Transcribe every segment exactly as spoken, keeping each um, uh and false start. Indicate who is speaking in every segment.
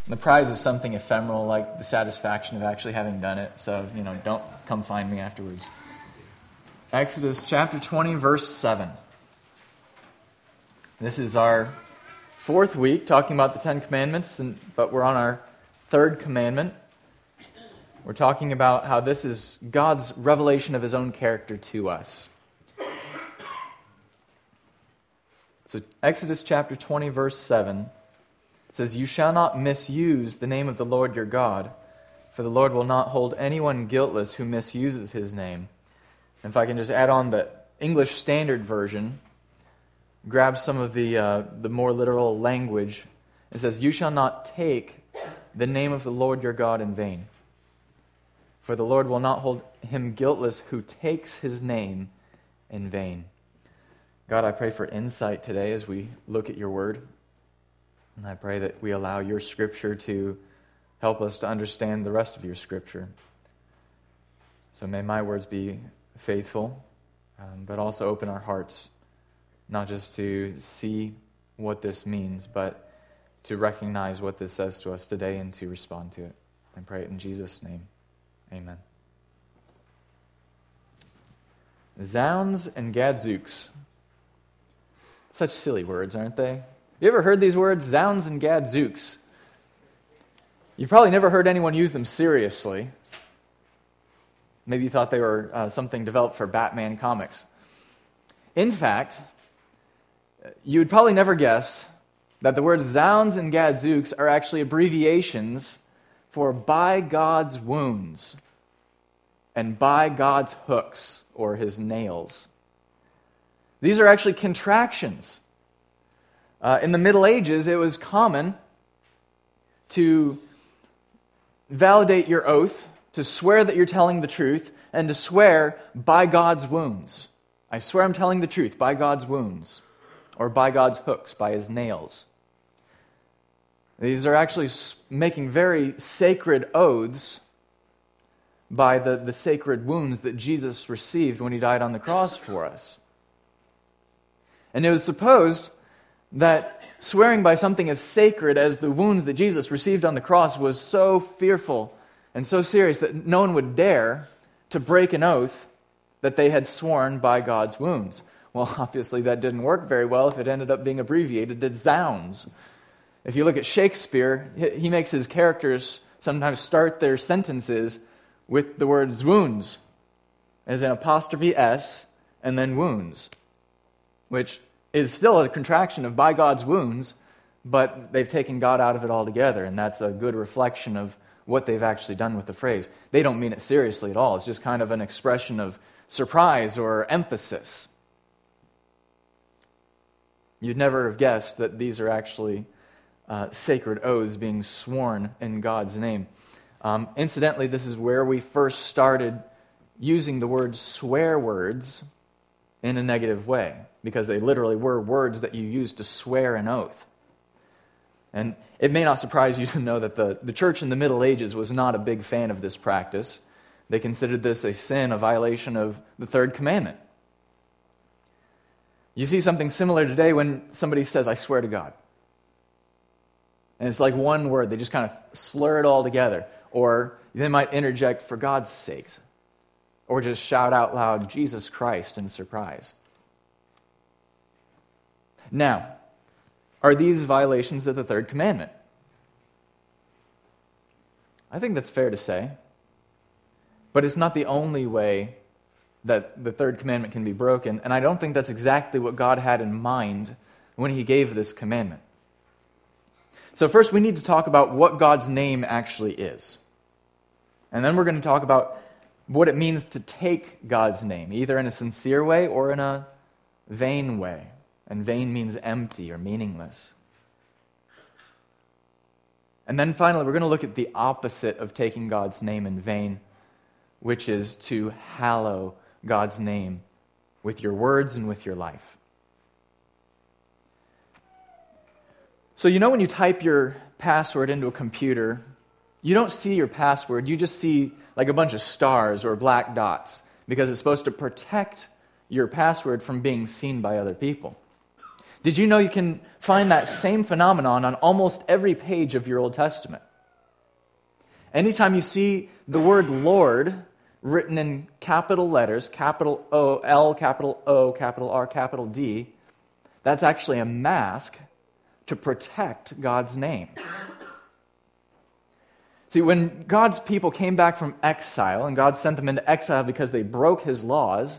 Speaker 1: The prize is something ephemeral, like the satisfaction of actually having done it. So, you know, don't come find me afterwards. Exodus chapter twenty, verse seven. This is our fourth week talking about the Ten Commandments, and, but we're on our third commandment. We're talking about how this is God's revelation of His own character to us. So Exodus chapter twenty, verse seven says, "You shall not misuse the name of the Lord your God, for the Lord will not hold anyone guiltless who misuses His name." And if I can just add on the English Standard Version, grab some of the uh, the more literal language. It says, "You shall not take the name of the Lord your God in vain, for the Lord will not hold him guiltless who takes His name in vain." God, I pray for insight today as we look at your word. And I pray that we allow your Scripture to help us to understand the rest of your Scripture. So may my words be faithful, um, but also open our hearts, not just to see what this means, but to recognize what this says to us today and to respond to it. I pray it in Jesus' name. Amen. Zounds and gadzooks. Such silly words, aren't they? You ever heard these words, zounds and gadzooks? You've probably never heard anyone use them seriously. Maybe you thought they were uh, something developed for Batman comics. In fact, you would probably never guess that the words zounds and gadzooks are actually abbreviations for by God's wounds and by God's hooks or His nails. These are actually contractions. Uh, in the Middle Ages, it was common to validate your oath, to swear that you're telling the truth, and to swear by God's wounds. I swear I'm telling the truth by God's wounds, or by God's hooks, by His nails. These are actually making very sacred oaths by the, the sacred wounds that Jesus received when He died on the cross for us. And it was supposed that swearing by something as sacred as the wounds that Jesus received on the cross was so fearful and so serious that no one would dare to break an oath that they had sworn by God's wounds. Well, obviously that didn't work very well if it ended up being abbreviated to zounds. If you look at Shakespeare, he makes his characters sometimes start their sentences with the word wounds, as in apostrophe S, and then wounds, which is still a contraction of by God's wounds, but they've taken God out of it altogether, and that's a good reflection of what they've actually done with the phrase. They don't mean it seriously at all. It's just kind of an expression of surprise or emphasis. You'd never have guessed that these are actually uh, sacred oaths being sworn in God's name. Um, incidentally, this is where we first started using the word swear words in a negative way, because they literally were words that you used to swear an oath. And it may not surprise you to know that the, the church in the Middle Ages was not a big fan of this practice. They considered this a sin, a violation of the third commandment. You see something similar today when somebody says, "I swear to God." And it's like one word. They just kind of slur it all together. Or they might interject, "for God's sake." Or just shout out loud, "Jesus Christ," in surprise. Now, are these violations of the third commandment? I think that's fair to say. But it's not the only way that the third commandment can be broken, and I don't think that's exactly what God had in mind when He gave this commandment. So first we need to talk about what God's name actually is. And then we're going to talk about what it means to take God's name, either in a sincere way or in a vain way. And vain means empty or meaningless. And then finally, we're going to look at the opposite of taking God's name in vain, which is to hallow God's name with your words and with your life. So you know when you type your password into a computer, you don't see your password, you just see like a bunch of stars or black dots, because it's supposed to protect your password from being seen by other people. Did you know you can find that same phenomenon on almost every page of your Old Testament? Anytime you see the word Lord written in capital letters, capital O, L, capital O, capital R, capital D, that's actually a mask to protect God's name. See, when God's people came back from exile, and God sent them into exile because they broke his laws,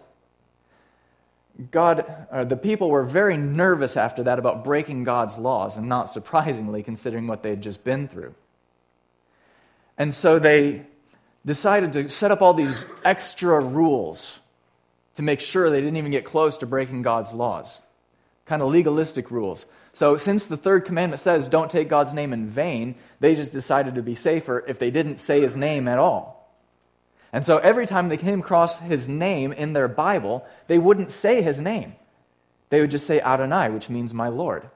Speaker 1: God, uh, the people were very nervous after that about breaking God's laws, and not surprisingly, considering what they had just been through. And so they decided to set up all these extra rules to make sure they didn't even get close to breaking God's laws. Kind of legalistic rules. So since the third commandment says, don't take God's name in vain, they just decided to be safer if they didn't say his name at all. And so every time they came across his name in their Bible, they wouldn't say his name. They would just say Adonai, which means my Lord.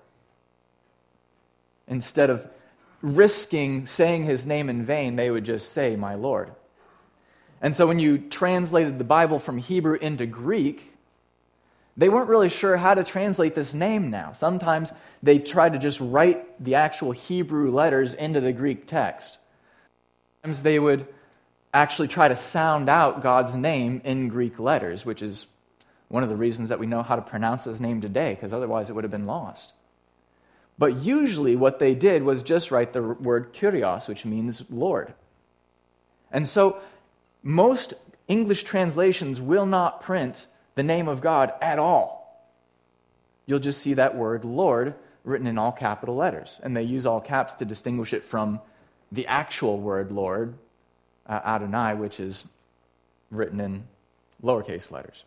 Speaker 1: Instead of risking saying his name in vain, they would just say my Lord. And so when you translated the Bible from Hebrew into Greek, they weren't really sure how to translate this name now. Sometimes they tried to just write the actual Hebrew letters into the Greek text. Sometimes they would actually try to sound out God's name in Greek letters, which is one of the reasons that we know how to pronounce his name today, because otherwise it would have been lost. But usually what they did was just write the word Kyrios, which means Lord. And so most English translations will not print the name of God at all. You'll just see that word Lord written in all capital letters. And they use all caps to distinguish it from the actual word Lord, uh, Adonai, which is written in lowercase letters.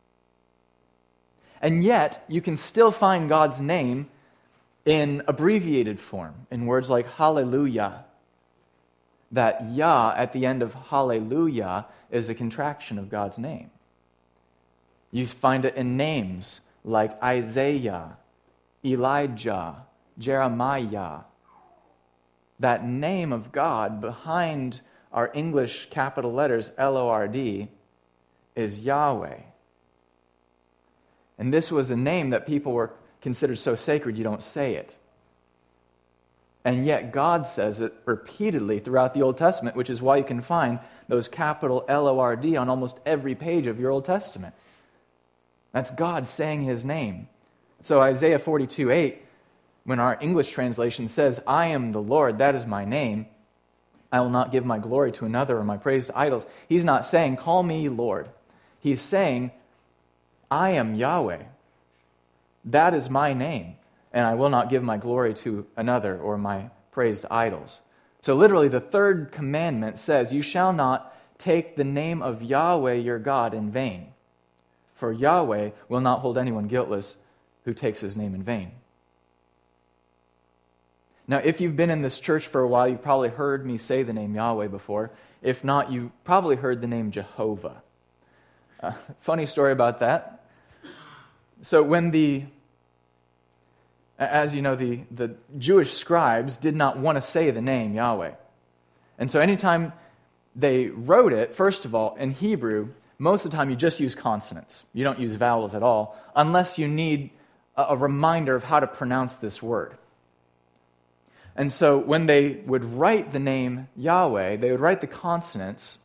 Speaker 1: And yet, you can still find God's name in abbreviated form, in words like hallelujah. That Yah at the end of hallelujah is a contraction of God's name. You find it in names like Isaiah, Elijah, Jeremiah. That name of God behind our English capital letters, L O R D, is Yahweh. And this was a name that people were considered so sacred you don't say it. And yet God says it repeatedly throughout the Old Testament, which is why you can find those capital L O R D on almost every page of your Old Testament. That's God saying his name. So Isaiah forty-two eight, when our English translation says, I am the Lord, that is my name, I will not give my glory to another or my praise to idols. He's not saying, call me Lord. He's saying, I am Yahweh. That is my name, and I will not give my glory to another or my praise to idols. So literally the third commandment says, you shall not take the name of Yahweh your God in vain. For Yahweh will not hold anyone guiltless who takes his name in vain. Now, if you've been in this church for a while, you've probably heard me say the name Yahweh before. If not, you've probably heard the name Jehovah. Uh, funny story about that. So when the, as you know, the, the Jewish scribes did not want to say the name Yahweh. And so anytime they wrote it, first of all, in Hebrew, most of the time you just use consonants. You don't use vowels at all, unless you need a, a reminder of how to pronounce this word. And so when they would write the name Yahweh, they would write the consonants,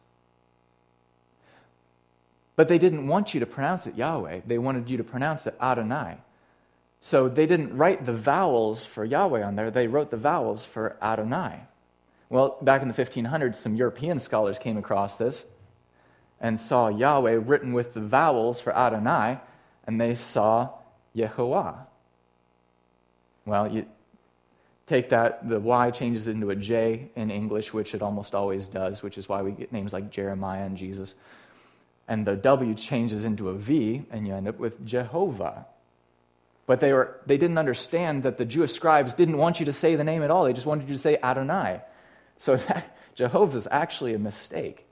Speaker 1: but they didn't want you to pronounce it Yahweh. They wanted you to pronounce it Adonai. So they didn't write the vowels for Yahweh on there. They wrote the vowels for Adonai. Well, back in the fifteen hundreds, some European scholars came across this and saw Yahweh written with the vowels for Adonai, and they saw Yehovah. Well, you take that, the Y changes into a J in English, which it almost always does, which is why we get names like Jeremiah and Jesus. And the W changes into a V, and you end up with Jehovah. But they were they didn't understand that the Jewish scribes didn't want you to say the name at all. They just wanted you to say Adonai. So that, Jehovah is actually a mistake.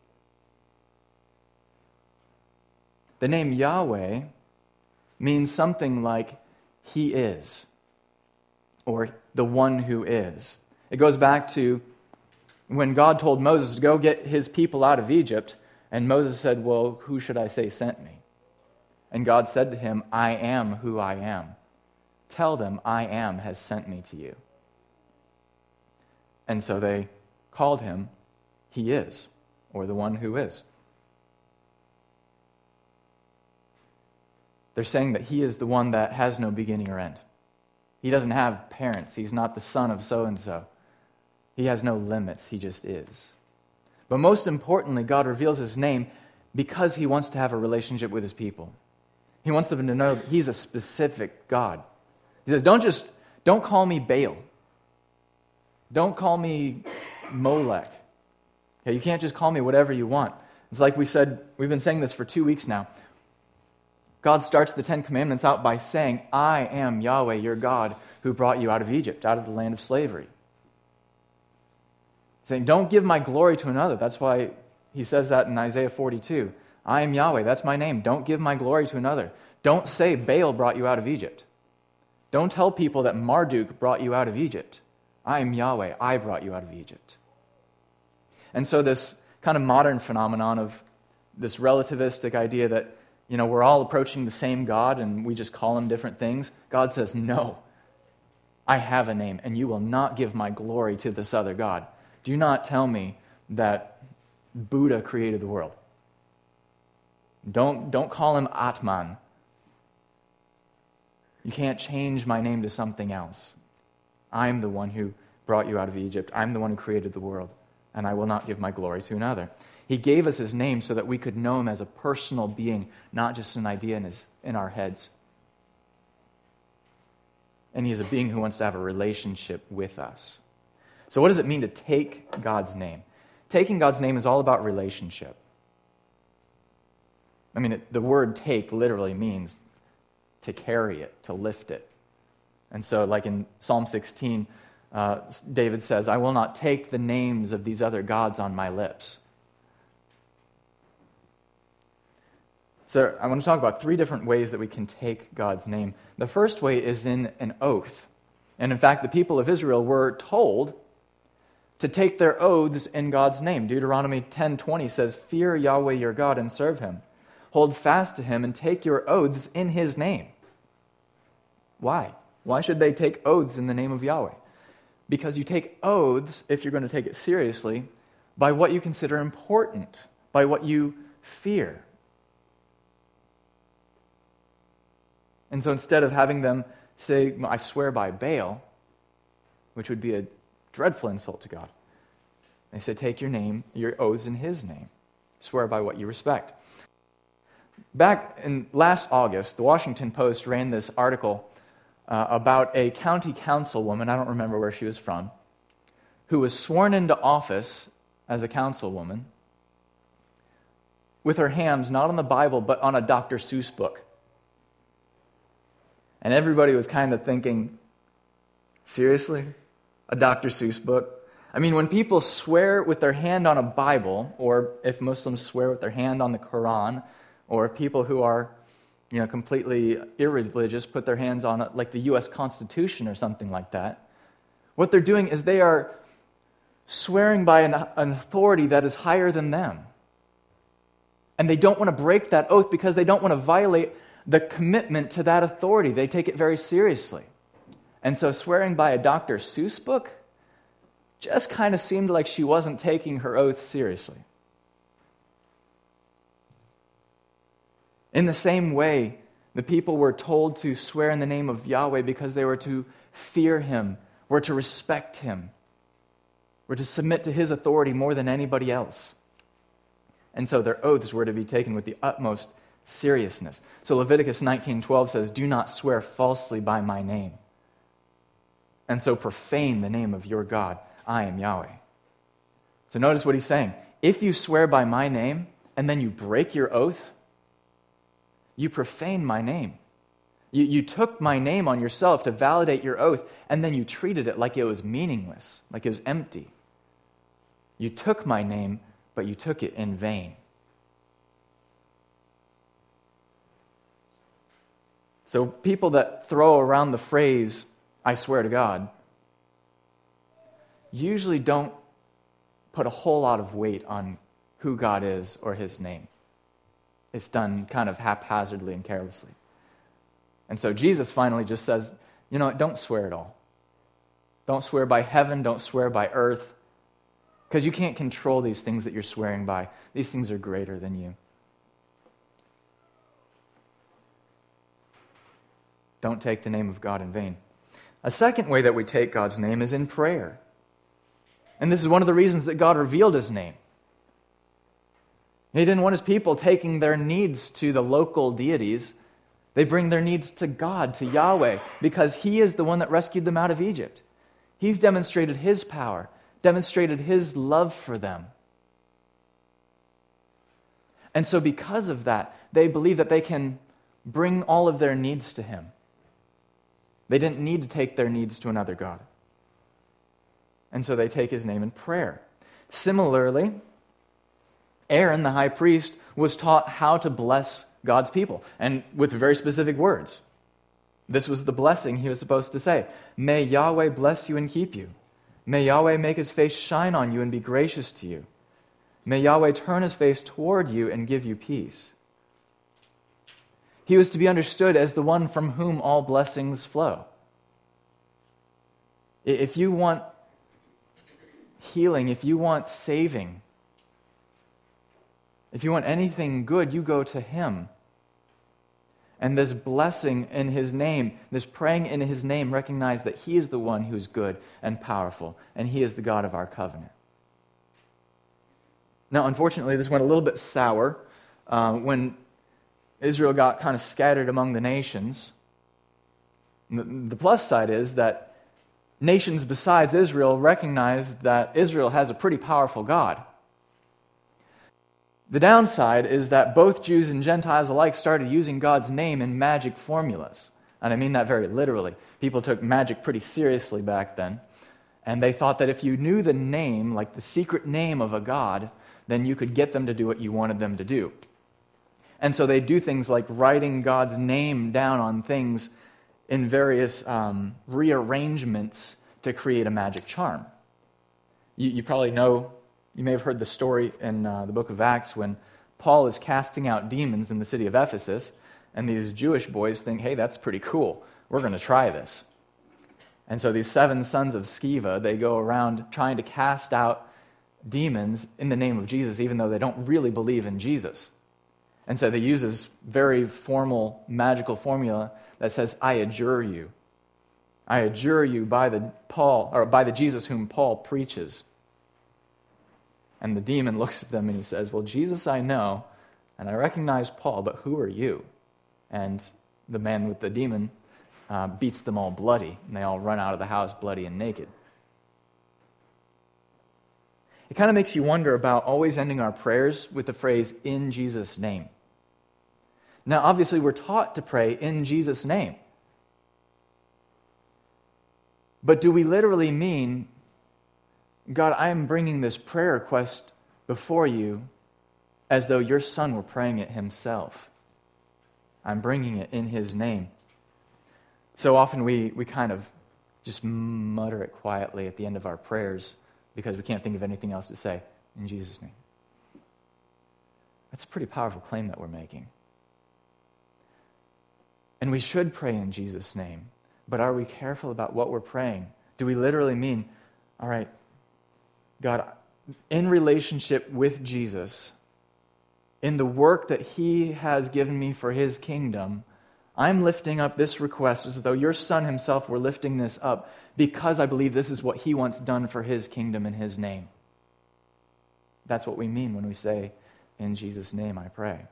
Speaker 1: The name Yahweh means something like He is, or the one who is. It goes back to when God told Moses to go get his people out of Egypt, and Moses said, well, who should I say sent me? And God said to him, I am who I am. tell them, I am has sent me to you. And so they called him, He is, or the one who is. They're saying that he is the one that has no beginning or end. He doesn't have parents. He's not the son of so-and-so. He has no limits. He just is. But most importantly, God reveals his name because he wants to have a relationship with his people. He wants them to know that he's a specific God. He says, don't just, don't call me Baal. Don't call me Molech. Okay, you can't just call me whatever you want. It's like we said, we've been saying this for two weeks now. God starts the Ten Commandments out by saying, I am Yahweh, your God, who brought you out of Egypt, out of the land of slavery. Saying, don't give my glory to another. That's why he says that in Isaiah forty-two. I am Yahweh, that's my name. Don't give my glory to another. Don't say Baal brought you out of Egypt. Don't tell people that Marduk brought you out of Egypt. I am Yahweh, I brought you out of Egypt. And so this kind of modern phenomenon of this relativistic idea that, you know, we're all approaching the same God and we just call him different things. God says, no, I have a name and you will not give my glory to this other God. Do not tell me that Buddha created the world. Don't, don't call him Atman. You can't change my name to something else. I'm the one who brought you out of Egypt. I'm the one who created the world, and I will not give my glory to another. He gave us his name so that we could know him as a personal being, not just an idea in, his, in our heads. And he is a being who wants to have a relationship with us. So what does it mean to take God's name? Taking God's name is all about relationship. I mean, it, the word take literally means to carry it, to lift it. And so like in Psalm sixteen, uh, David says, I will not take the names of these other gods on my lips. So I want to talk about three different ways that we can take God's name. The first way is in an oath. And in fact, the people of Israel were told to take their oaths in God's name. Deuteronomy ten twenty says, fear Yahweh your God and serve him. Hold fast to him and take your oaths in his name. Why? Why should they take oaths in the name of Yahweh? Because you take oaths, if you're going to take it seriously, by what you consider important, by what you fear. And so instead of having them say, I swear by Baal, which would be a dreadful insult to God, they said, take your name, your oaths in his name. Swear by what you respect. Back in last August, the Washington Post ran this article uh, about a county councilwoman, I don't remember where she was from, who was sworn into office as a councilwoman with her hands not on the Bible, but on a Doctor Seuss book. And everybody was kind of thinking, seriously? A Doctor Seuss book? I mean, when people swear with their hand on a Bible, or if Muslims swear with their hand on the Quran, or if people who are, you know, completely irreligious put their hands on it, like the U S Constitution or something like that, what they're doing is they are swearing by an, an authority that is higher than them. And they don't want to break that oath because they don't want to violate the commitment to that authority. They take it very seriously. And so swearing by a Doctor Seuss book just kind of seemed like she wasn't taking her oath seriously. In the same way, the people were told to swear in the name of Yahweh because they were to fear him, were to respect him, were to submit to his authority more than anybody else. And so their oaths were to be taken with the utmost seriousness. So Leviticus nineteen twelve says, do not swear falsely by my name, and so profane the name of your God. I am Yahweh. So notice what he's saying. If you swear by my name and then you break your oath, you profane my name. You, you took my name on yourself to validate your oath, and then you treated it like it was meaningless, like it was empty. You took my name, but you took it in vain. So people that throw around the phrase, I swear to God, usually don't put a whole lot of weight on who God is or his name. It's done kind of haphazardly and carelessly. And so Jesus finally just says, You know, don't swear at all. Don't swear by heaven, don't swear by earth, because you can't control these things that you're swearing by. These things are greater than you. Don't take the name of God in vain. A second way that we take God's name is in prayer. And this is one of the reasons that God revealed His name. He didn't want His people taking their needs to the local deities. They bring their needs to God, to Yahweh, because He is the one that rescued them out of Egypt. He's demonstrated His power, demonstrated His love for them. And so because of that, they believe that they can bring all of their needs to Him. They didn't need to take their needs to another God. And so they take His name in prayer. Similarly, Aaron, the high priest, was taught how to bless God's people, and with very specific words. This was the blessing he was supposed to say. May Yahweh bless you and keep you. May Yahweh make His face shine on you and be gracious to you. May Yahweh turn His face toward you and give you peace. He was to be understood as the one from whom all blessings flow. If you want healing, if you want saving, if you want anything good, you go to Him. And this blessing in His name, this praying in His name, recognize that He is the one who is good and powerful, and He is the God of our covenant. Now, unfortunately, this went a little bit sour uh, when Israel got kind of scattered among the nations. The, the plus side is that nations besides Israel recognize that Israel has a pretty powerful God. The downside is that both Jews and Gentiles alike started using God's name in magic formulas. And I mean that very literally. People took magic pretty seriously back then. And they thought that if you knew the name, like the secret name of a god, then you could get them to do what you wanted them to do. And so they do things like writing God's name down on things in various um, rearrangements to create a magic charm. You, you probably know... You may have heard the story in uh, the book of Acts when Paul is casting out demons in the city of Ephesus, and these Jewish boys think, hey, that's pretty cool. We're going to try this. And so these seven sons of Sceva, they go around trying to cast out demons in the name of Jesus, even though they don't really believe in Jesus. And so they use this very formal, magical formula that says, I adjure you. I adjure you by the Paul, or by the Jesus whom Paul preaches. And the demon looks at them and he says, well, Jesus I know, and I recognize Paul, but who are you? And the man with the demon uh, beats them all bloody, and they all run out of the house bloody and naked. It kind of makes you wonder about always ending our prayers with the phrase, in Jesus' name. Now, obviously, we're taught to pray in Jesus' name. But do we literally mean, God, I am bringing this prayer request before you as though your Son were praying it Himself? I'm bringing it in His name. So often we, we kind of just mutter it quietly at the end of our prayers because we can't think of anything else to say. In Jesus' name. That's a pretty powerful claim that we're making. And we should pray in Jesus' name. But are we careful about what we're praying? Do we literally mean, all right, God, in relationship with Jesus, in the work that He has given me for His kingdom, I'm lifting up this request as though your Son Himself were lifting this up because I believe this is what He wants done for His kingdom in His name. That's what we mean when we say, in Jesus' name I pray.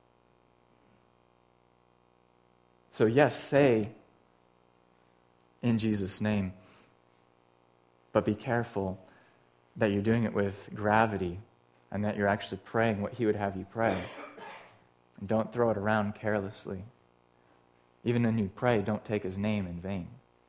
Speaker 1: So yes, say, in Jesus' name, but be careful that you're doing it with gravity and that you're actually praying what He would have you pray. And don't throw it around carelessly. Even when you pray, don't take His name in vain.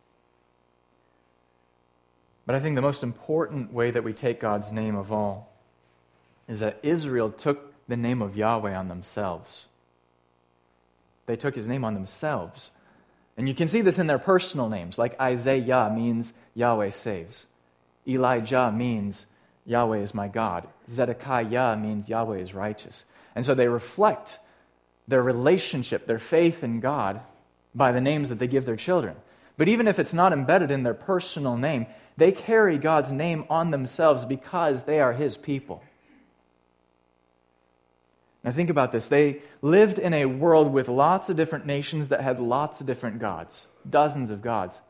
Speaker 1: But I think the most important way that we take God's name of all is that Israel took the name of Yahweh on themselves. They took His name on themselves. And you can see this in their personal names, like Isaiah means Yahweh saves. Elijah means Yahweh is my God. Zedekiah means Yahweh is righteous. And so they reflect their relationship, their faith in God by the names that they give their children. But even if it's not embedded in their personal name, they carry God's name on themselves because they are His people. Now think about this. They lived in a world with lots of different nations that had lots of different gods, dozens of gods.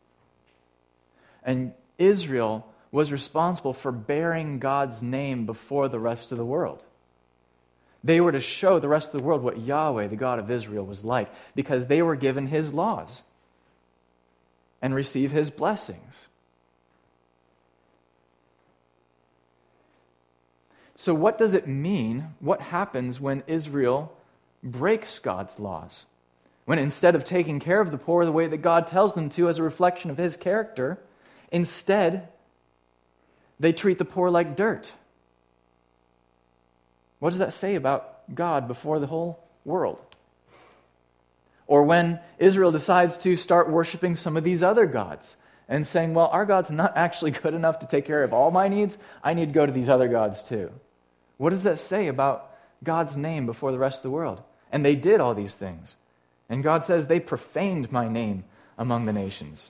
Speaker 1: And Israel was responsible for bearing God's name before the rest of the world. They were to show the rest of the world what Yahweh, the God of Israel, was like, because they were given His laws and receive His blessings. So what does it mean? What happens when Israel breaks God's laws? When instead of taking care of the poor the way that God tells them to as a reflection of His character, instead they treat the poor like dirt. What does that say about God before the whole world? Or when Israel decides to start worshiping some of these other gods and saying, well, our God's not actually good enough to take care of all my needs, I need to go to these other gods too. What does that say about God's name before the rest of the world? And they did all these things. And God says they profaned my name among the nations.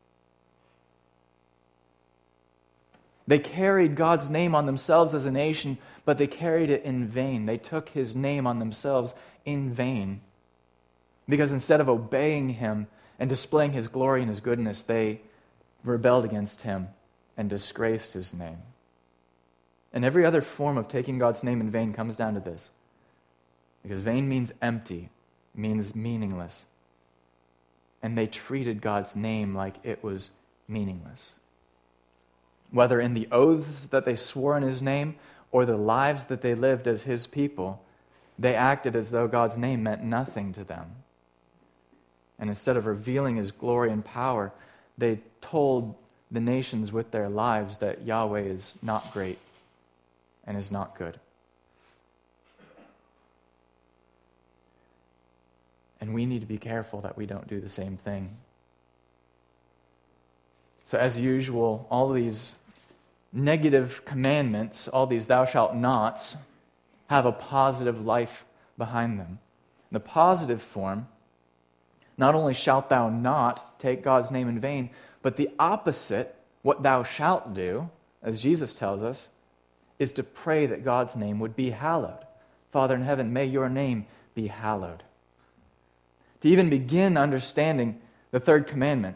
Speaker 1: They carried God's name on themselves as a nation, but they carried it in vain. They took His name on themselves in vain. Because instead of obeying Him and displaying His glory and His goodness, they rebelled against Him and disgraced His name. And every other form of taking God's name in vain comes down to this. Because vain means empty, means meaningless. And they treated God's name like it was meaningless. Whether in the oaths that they swore in His name or the lives that they lived as His people, they acted as though God's name meant nothing to them. And instead of revealing His glory and power, they told the nations with their lives that Yahweh is not great and is not good. And we need to be careful that we don't do the same thing. So as usual, all these negative commandments, all these thou shalt nots, have a positive life behind them. In the positive form, not only shalt thou not take God's name in vain, but the opposite, what thou shalt do, as Jesus tells us, is to pray that God's name would be hallowed. Father in heaven, may your name be hallowed. To even begin understanding the third commandment,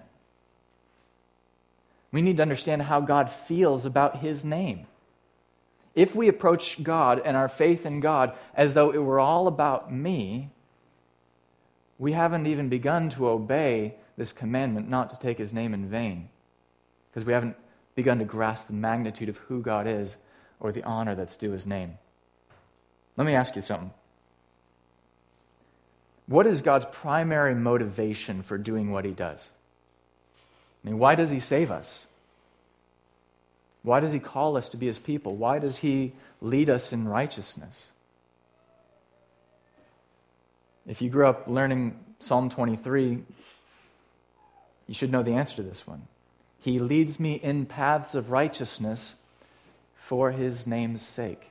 Speaker 1: we need to understand how God feels about His name. If we approach God and our faith in God as though it were all about me, we haven't even begun to obey this commandment not to take His name in vain, because we haven't begun to grasp the magnitude of who God is or the honor that's due His name. Let me ask you something. What is God's primary motivation for doing what He does? I mean, why does He save us? Why does He call us to be His people? Why does He lead us in righteousness? If you grew up learning Psalm twenty-three, you should know the answer to this one. He leads me in paths of righteousness for His name's sake.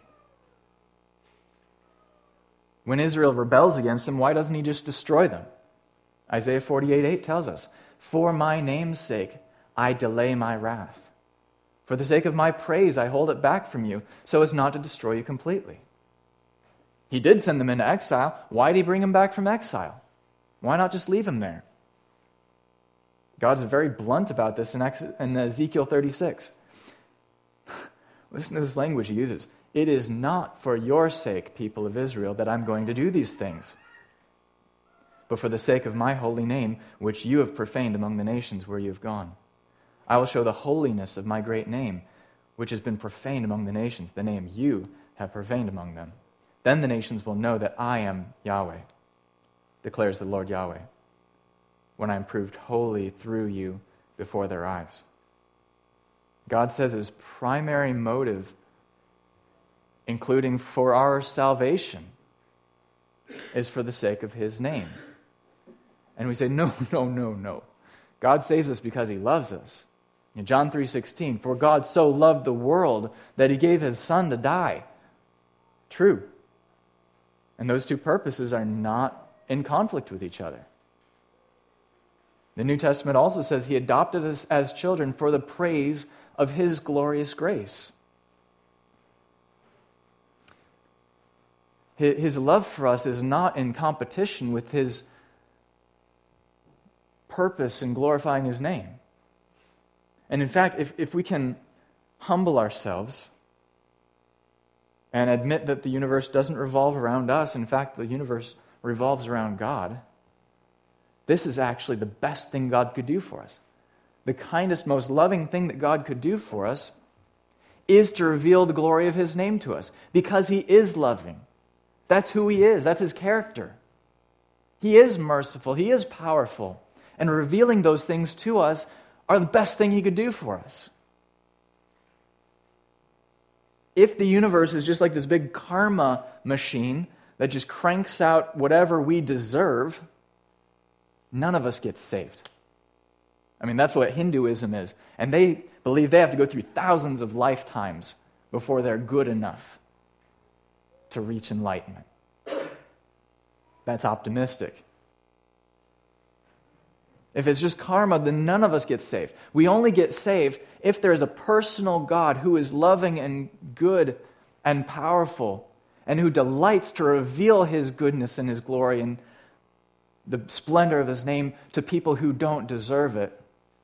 Speaker 1: When Israel rebels against Him, why doesn't He just destroy them? Isaiah forty-eight eight tells us, for my name's sake, I delay my wrath. For the sake of my praise, I hold it back from you, so as not to destroy you completely. He did send them into exile. Why did He bring them back from exile? Why not just leave them there? God's very blunt about this in, Ex- in Ezekiel thirty-six. Listen to this language He uses. It is not for your sake, people of Israel, that I'm going to do these things, but for the sake of my holy name, which you have profaned among the nations where you have gone. I will show the holiness of my great name, which has been profaned among the nations, the name you have profaned among them. Then the nations will know that I am Yahweh, declares the Lord Yahweh, when I am proved holy through you before their eyes. God says His primary motive, including for our salvation, is for the sake of His name. And we say, no, no, no, no. God saves us because He loves us. In John three sixteen, for God so loved the world that He gave His Son to die. True. And those two purposes are not in conflict with each other. The New Testament also says he adopted us as children for the praise of his glorious grace. His love for us is not in competition with his purpose in glorifying his name. And in fact, if, if we can humble ourselves and admit that the universe doesn't revolve around us, in fact, the universe revolves around God, this is actually the best thing God could do for us. The kindest, most loving thing that God could do for us is to reveal the glory of his name to us, because he is loving. That's who he is. That's his character. He is merciful. He is powerful. And revealing those things to us are the best thing he could do for us. If the universe is just like this big karma machine that just cranks out whatever we deserve, none of us gets saved. I mean, that's what Hinduism is. And they believe they have to go through thousands of lifetimes before they're good enough to reach enlightenment. That's optimistic. If it's just karma, then none of us get saved. We only get saved if there is a personal God who is loving and good and powerful and who delights to reveal his goodness and his glory and the splendor of his name to people who don't deserve it.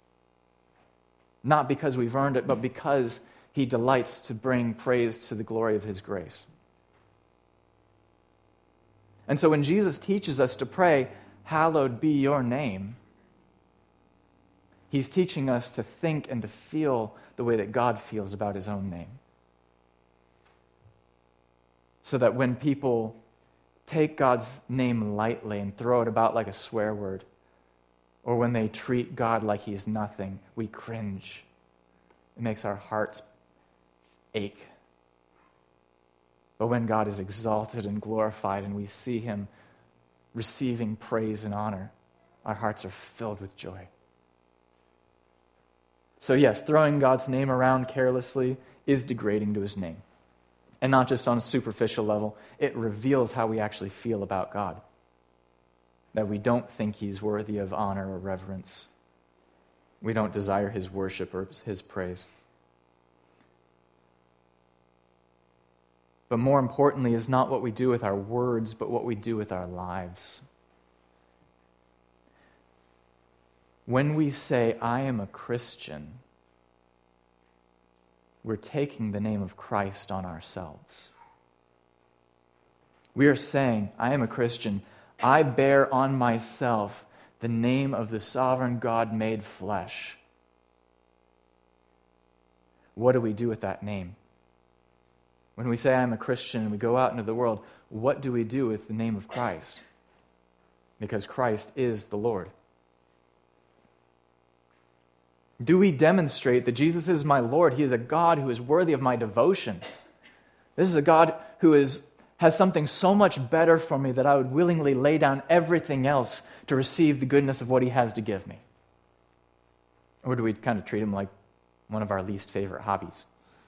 Speaker 1: Not because we've earned it, but because he delights to bring praise to the glory of his grace. And so when Jesus teaches us to pray, "Hallowed be your name," he's teaching us to think and to feel the way that God feels about his own name. So that when people take God's name lightly and throw it about like a swear word, or when they treat God like he's nothing, we cringe. It makes our hearts ache. But when God is exalted and glorified and we see him receiving praise and honor, our hearts are filled with joy. So yes, throwing God's name around carelessly is degrading to his name. And not just on a superficial level, it reveals how we actually feel about God. That we don't think he's worthy of honor or reverence. We don't desire his worship or his praise. But more importantly is not what we do with our words, but what we do with our lives. When we say, "I am a Christian," we're taking the name of Christ on ourselves. We are saying, "I am a Christian. I bear on myself the name of the sovereign God made flesh." What do we do with that name? When we say, "I'm a Christian," and we go out into the world, what do we do with the name of Christ? Because Christ is the Lord. Do we demonstrate that Jesus is my Lord? He is a God who is worthy of my devotion. This is a God who is, has something so much better for me that I would willingly lay down everything else to receive the goodness of what he has to give me. Or do we kind of treat him like one of our least favorite hobbies?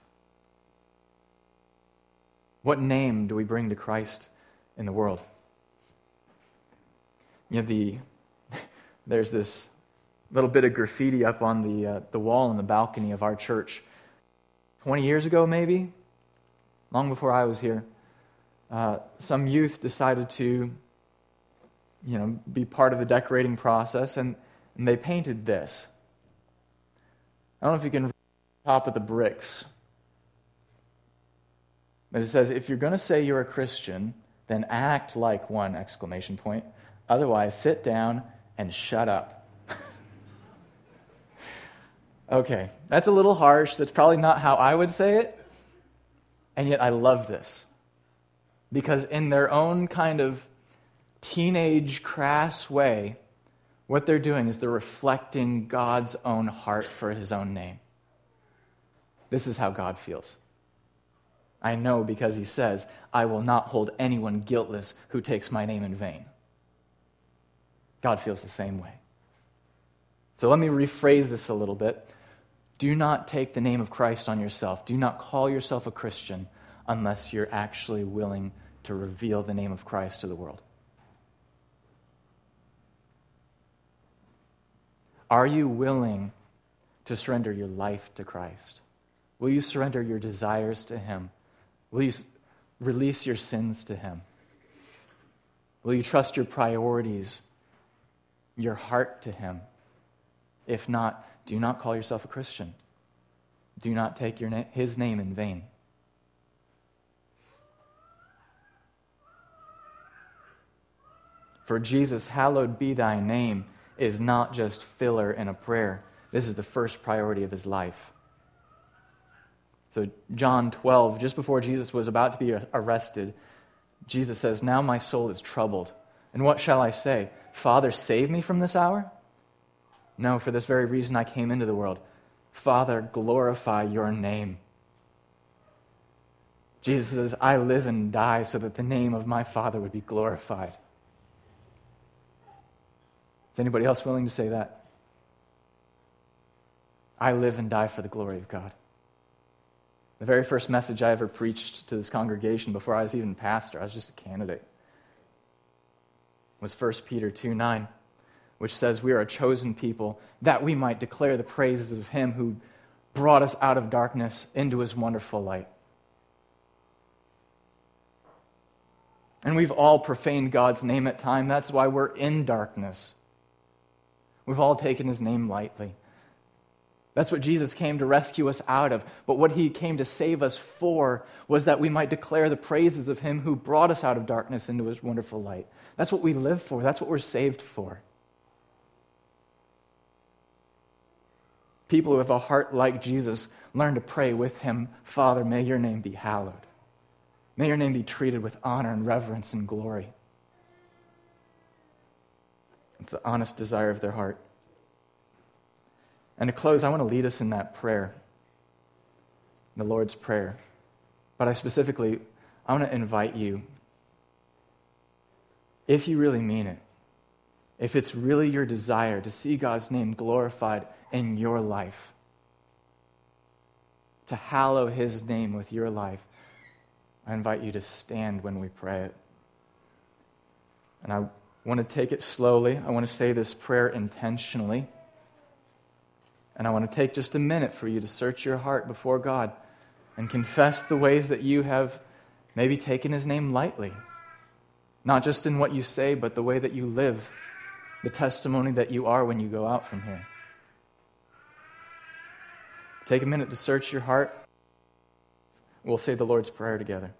Speaker 1: What name do we bring to Christ in the world? You know, the there's this little bit of graffiti up on the uh, the wall in the balcony of our church. Twenty years ago, maybe, long before I was here, uh, some youth decided to, you know, be part of the decorating process, and, and they painted this. I don't know if you can read the top of the bricks. But it says, "If you're going to say you're a Christian, then act like one!" Exclamation point. Otherwise, sit down and shut up. Okay, that's a little harsh. That's probably not how I would say it. And yet I love this. Because in their own kind of teenage, crass way, what they're doing is they're reflecting God's own heart for his own name. This is how God feels. I know because he says, "I will not hold anyone guiltless who takes my name in vain." God feels the same way. So let me rephrase this a little bit. Do not take the name of Christ on yourself. Do not call yourself a Christian unless you're actually willing to reveal the name of Christ to the world. Are you willing to surrender your life to Christ? Will you surrender your desires to Him? Will you release your sins to Him? Will you trust your priorities, your heart to Him? If not, do not call yourself a Christian. Do not take your na- His name in vain. For Jesus, hallowed be thy name, is not just filler in a prayer. This is the first priority of His life. So John twelve, just before Jesus was about to be arrested, Jesus says, "Now my soul is troubled. And what shall I say? Father, save me from this hour? No, for this very reason I came into the world. Father, glorify your name." Jesus says, "I live and die so that the name of my Father would be glorified." Is anybody else willing to say that? I live and die for the glory of God. The very first message I ever preached to this congregation before I was even pastor, I was just a candidate, was First Peter two nine, which says, "We are a chosen people, that we might declare the praises of Him who brought us out of darkness into His wonderful light." And we've all profaned God's name at times. That's why we're in darkness. We've all taken His name lightly. That's what Jesus came to rescue us out of. But what He came to save us for was that we might declare the praises of Him who brought us out of darkness into His wonderful light. That's what we live for. That's what we're saved for. People who have a heart like Jesus learn to pray with Him, "Father, may your name be hallowed. May your name be treated with honor and reverence and glory." It's the honest desire of their heart. And to close, I want to lead us in that prayer, the Lord's Prayer. But I specifically, I want to invite you, if you really mean it, if it's really your desire to see God's name glorified in your life, to hallow His name with your life, I invite you to stand when we pray it. And I want to take it slowly. I want to say this prayer intentionally. And I want to take just a minute for you to search your heart before God and confess the ways that you have maybe taken His name lightly. Not just in what you say, but the way that you live, the testimony that you are when you go out from here. Take a minute to search your heart. We'll say the Lord's Prayer together.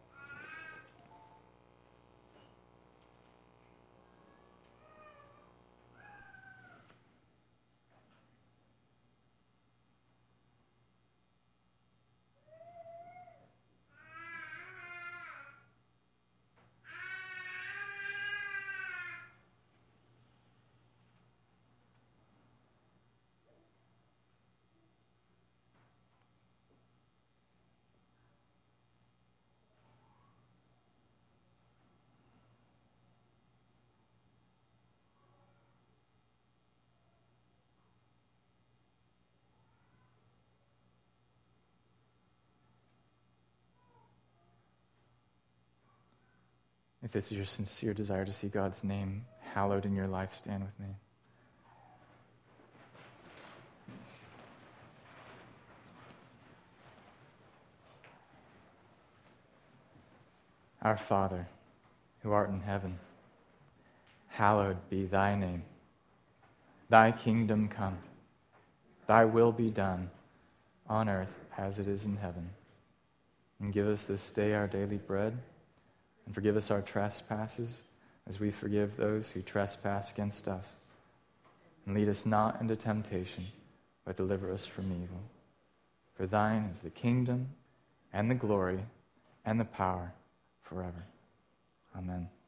Speaker 1: If it's your sincere desire to see God's name hallowed in your life, stand with me. Our Father, who art in heaven, hallowed be thy name. Thy kingdom come. Thy will be done on earth as it is in heaven. And give us this day our daily bread, and forgive us our trespasses as we forgive those who trespass against us. And lead us not into temptation, but deliver us from evil. For thine is the kingdom and the glory and the power forever. Amen.